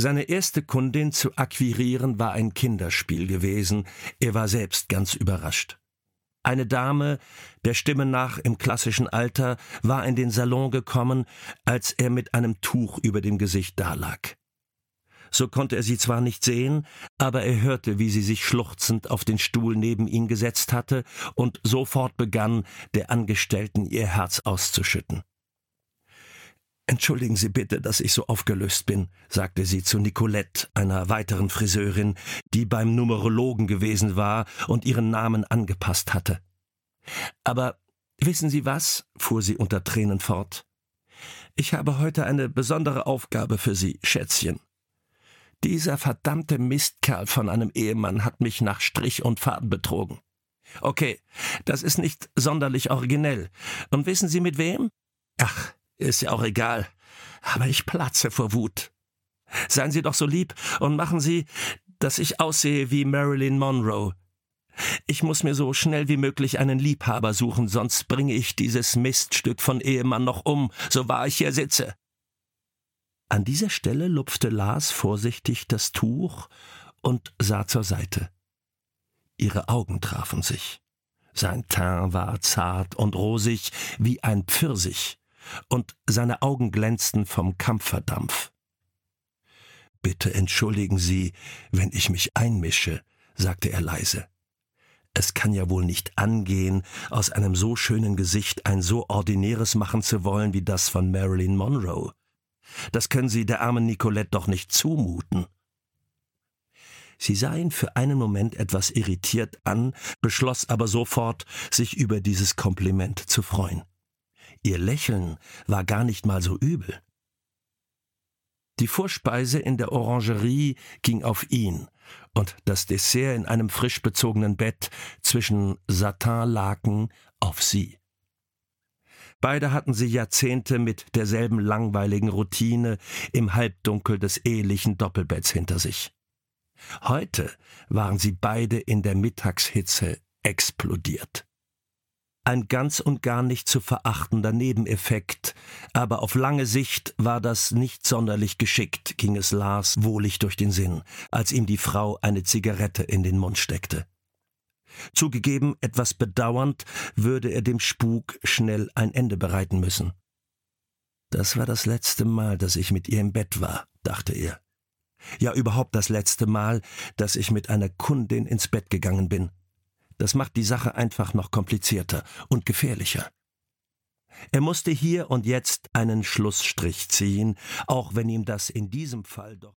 Seine erste Kundin zu akquirieren war ein Kinderspiel gewesen. Er war selbst ganz überrascht. Eine Dame, der Stimme nach im klassischen Alter, war in den Salon gekommen, als er mit einem Tuch über dem Gesicht dalag. So konnte er sie zwar nicht sehen, aber er hörte, wie sie sich schluchzend auf den Stuhl neben ihn gesetzt hatte, und sofort begann, der Angestellten ihr Herz auszuschütten. »Entschuldigen Sie bitte, dass ich so aufgelöst bin«, sagte sie zu Nicolette, einer weiteren Friseurin, die beim Numerologen gewesen war und ihren Namen angepasst hatte. »Aber wissen Sie was?«, fuhr sie unter Tränen fort. »Ich habe heute eine besondere Aufgabe für Sie, Schätzchen. Dieser verdammte Mistkerl von einem Ehemann hat mich nach Strich und Faden betrogen. Okay, das ist nicht sonderlich originell. Und wissen Sie mit wem? Ach, ist ja auch egal. Aber ich platze vor Wut. Seien Sie doch so lieb und machen Sie, dass ich aussehe wie Marilyn Monroe. Ich muss mir so schnell wie möglich einen Liebhaber suchen, sonst bringe ich dieses Miststück von Ehemann noch um, so wahr ich hier sitze.« An dieser Stelle lupfte Lars vorsichtig das Tuch und sah zur Seite. Ihre Augen trafen sich. Sein Teint war zart und rosig wie ein Pfirsich, und seine Augen glänzten vom Kampferdampf. »Bitte entschuldigen Sie, wenn ich mich einmische«, sagte er leise. »Es kann ja wohl nicht angehen, aus einem so schönen Gesicht ein so ordinäres machen zu wollen wie das von Marilyn Monroe. Das können Sie der armen Nicolette doch nicht zumuten.« Sie sah ihn für einen Moment etwas irritiert an, beschloss aber sofort, sich über dieses Kompliment zu freuen. Ihr Lächeln war gar nicht mal so übel. Die Vorspeise in der Orangerie ging auf ihn und das Dessert in einem frisch bezogenen Bett zwischen Satinlaken auf sie. Beide hatten sie Jahrzehnte mit derselben langweiligen Routine im Halbdunkel des ehelichen Doppelbetts hinter sich. Heute waren sie beide in der Mittagshitze explodiert. Ein ganz und gar nicht zu verachtender Nebeneffekt, aber auf lange Sicht war das nicht sonderlich geschickt, ging es Lars wohlig durch den Sinn, als ihm die Frau eine Zigarette in den Mund steckte. Zugegeben, etwas bedauernd, würde er dem Spuk schnell ein Ende bereiten müssen. »Das war das letzte Mal, dass ich mit ihr im Bett war«, dachte er. »Ja, überhaupt das letzte Mal, dass ich mit einer Kundin ins Bett gegangen bin. Das macht die Sache einfach noch komplizierter und gefährlicher.« Er musste hier und jetzt einen Schlussstrich ziehen, auch wenn ihm das in diesem Fall doch